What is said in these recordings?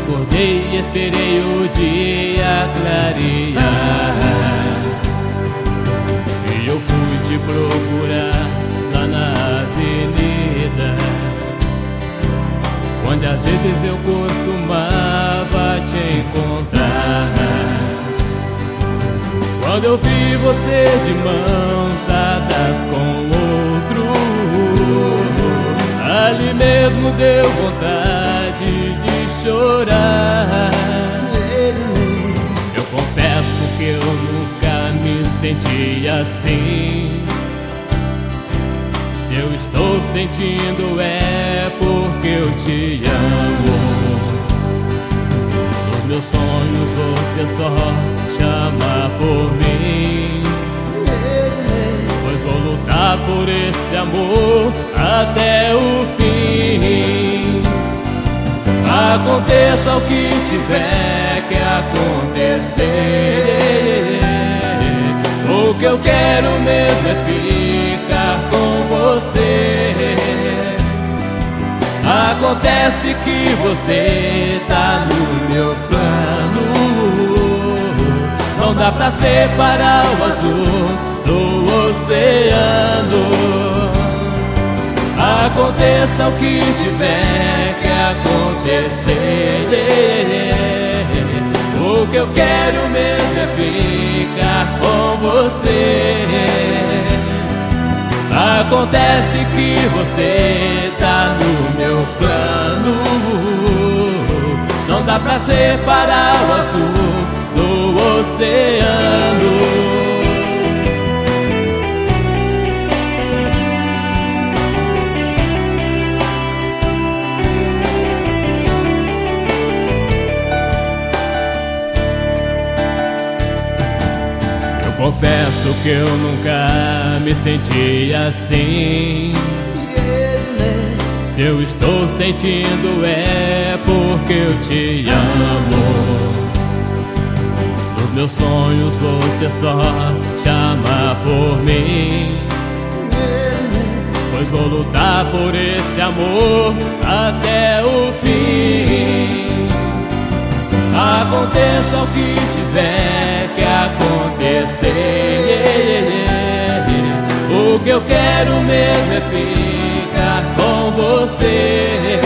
acordei e esperei o dia clarear, e eu fui te procurar lá na avenida, onde às vezes eu costumava te encontrar. Quando eu vi você de mãos dadas com outro, ali mesmo deu vontade de chorar. Eu confesso que eu nunca me senti assim. Se eu estou sentindo é porque eu te amo. Nos meus sonhos você só chama por mim, pois vou lutar por esse amor até o fim. Aconteça o que tiver que acontecer, o que eu quero mesmo é ficar com você. Acontece que você está no meu plano, não dá pra separar o azul do oceano. Aconteça o que tiver que acontecer, o que eu quero mesmo é ficar com você. Acontece que você está no meu plano, não dá pra separar o azul do oceano. Confesso que eu nunca me senti assim. Se eu estou sentindo é porque eu te amo. Nos meus sonhos você só chama por mim, pois vou lutar por esse amor até o fim. Aconteça o que tiver que acontecer, o que eu quero mesmo é ficar com você.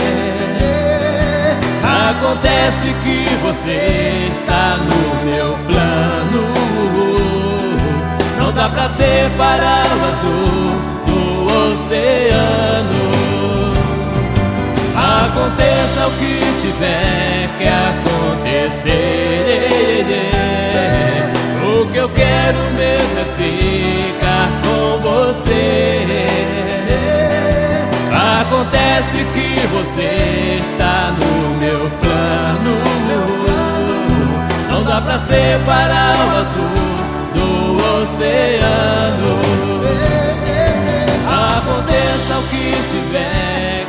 Acontece que você está no meu plano, não dá pra separar o azul do oceano. Aconteça o que tiver que acontecer, o que eu quero mesmo é ficar com você. Acontece que você está no meu plano, não dá pra separar o azul do oceano. Aconteça o que tiver